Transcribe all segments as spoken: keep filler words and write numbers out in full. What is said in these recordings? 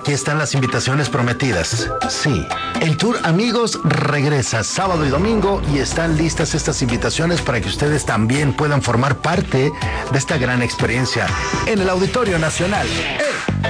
aquí están las invitaciones prometidas. Sí, el Tour Amigos regresa sábado y domingo y están listas estas invitaciones para que ustedes también puedan formar parte de esta gran experiencia en el Auditorio Nacional. ¡Eh!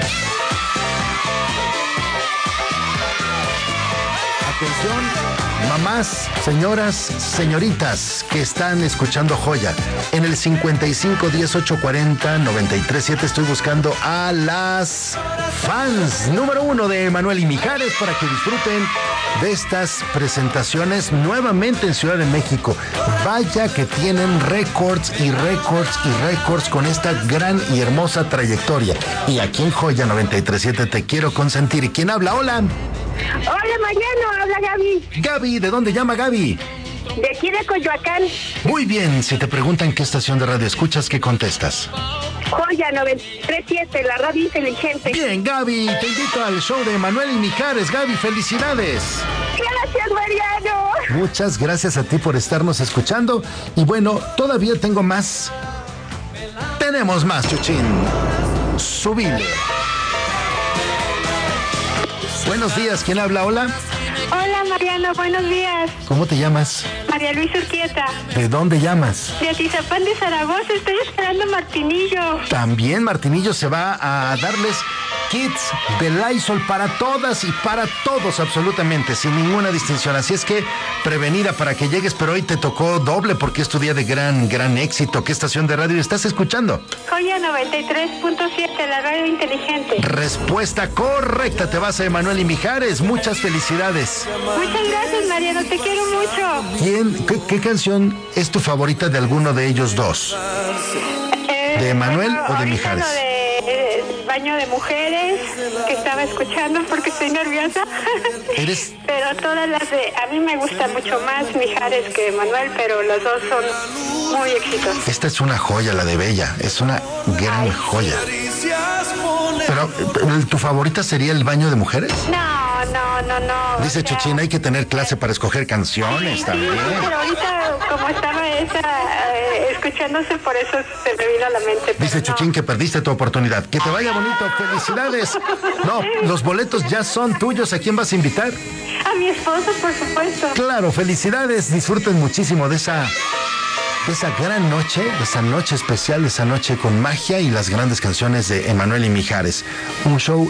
Atención, mamás, señoras, señoritas que están escuchando Joya. En el cincuenta y cinco, diez, ocho, cuarenta, noventa y tres, siete estoy buscando a las fans número uno de Emanuel y Mijares para que disfruten de estas presentaciones nuevamente en Ciudad de México. Vaya que tienen récords y récords y récords con esta gran y hermosa trayectoria. Y aquí en Joya noventa y tres punto siete te quiero consentir. ¿Y quién habla? Hola. Hola, Mariano, habla Gaby. Gaby, ¿de dónde llama Gaby? De aquí de Coyoacán. Muy bien, si te preguntan qué estación de radio escuchas, ¿qué contestas? Joya noventa y tres punto siete, la radio inteligente. Bien, Gaby, te invito al show de Emanuel y Mijares. Gaby, felicidades. Gracias, Mariano. Muchas gracias a ti por estarnos escuchando. Y bueno, todavía tengo más. Tenemos más, Chuchín. Subile. Buenos días, ¿quién habla? Hola. Hola, Mariano, buenos días. ¿Cómo te llamas? María Luisa Urquieta. ¿De dónde llamas? De Atizapán de Zaragoza, estoy esperando a Martinillo. También Martinillo se va a darles kits de Lysol para todas y para todos absolutamente, sin ninguna distinción. Así es que prevenida para que llegues, pero hoy te tocó doble porque es tu día de gran, gran éxito. ¿Qué estación de radio estás escuchando? Joya noventa y tres punto siete, la radio inteligente. Respuesta correcta, te vas a Emanuel y Mijares. Muchas felicidades. Muchas gracias, Mariano, te quiero mucho. ¿Quién, qué, qué canción es tu favorita de alguno de ellos dos? Eh, ¿De Emanuel bueno, o de ahorita Mijares? Lo de eh, Baño de Mujeres, que estaba escuchando porque estoy nerviosa. ¿Eres? Pero todas las de... A mí me gusta mucho más Mijares que Manuel, pero los dos son muy exitosos. Esta es una joya, la de Bella. Es una gran Ay. joya. Pero, ¿tu favorita sería el Baño de Mujeres? No, no, no, no. Dice o sea, Chuchín, hay que tener clase para escoger canciones sí, también. Sí, pero ahorita, como estaba esa, eh, escuchándose, por eso se me vino a la mente. Dice no. Chuchín que perdiste tu oportunidad. Que te vaya bonito, felicidades. No, los boletos ya son tuyos. ¿A quién vas a invitar? A mi esposo, por supuesto. Claro, felicidades. Disfruten muchísimo de esa... de esa gran noche, de esa noche especial, de esa noche con magia y las grandes canciones de Emanuel y Mijares. Un show